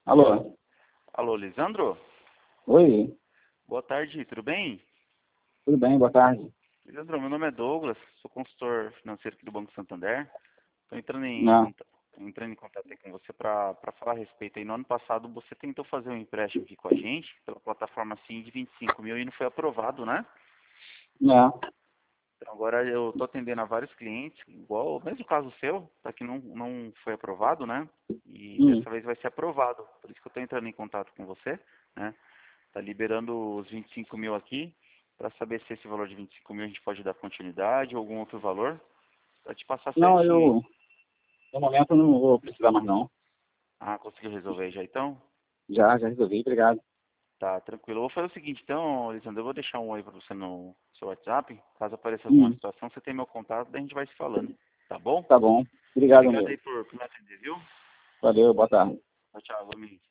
Alô? Alô, Lisandro? Oi, Boa tarde, tudo bem? tudo bem? Boa tarde. Lisandro, meu nome é Douglas, sou consultor financeiro aqui do Banco Santander. Estou Ah, entrando em contato aí com você para falar a respeito aí. No ano passado você tentou fazer um empréstimo aqui com a gente, pela plataforma assim de 25 mil e não foi aprovado, né? não. Então agora eu estou atendendo a vários clientes, igual o mesmo caso seu, tá que não foi aprovado, né? E Hum. dessa vez vai ser aprovado. Por isso que eu estou entrando em contato com você, né? Tá liberando os 25 mil aqui, para saber se esse valor de 25 mil a gente pode dar continuidade ou algum outro valor, para te passar Não, certinho aí. no momento, não vou precisar mais, não. Ah, conseguiu resolver já então? Já resolvi, obrigado. Tá, tranquilo. Eu vou fazer o seguinte então, Alessandro, eu vou deixar um oi para você no seu WhatsApp, caso apareça alguma Hum. situação, você tem meu contato, daí a gente vai se falando, tá bom? Tá bom. Obrigado Obrigado aí mesmo. por me atender, viu? Valeu, boa tarde. Tchau, tchau, vou me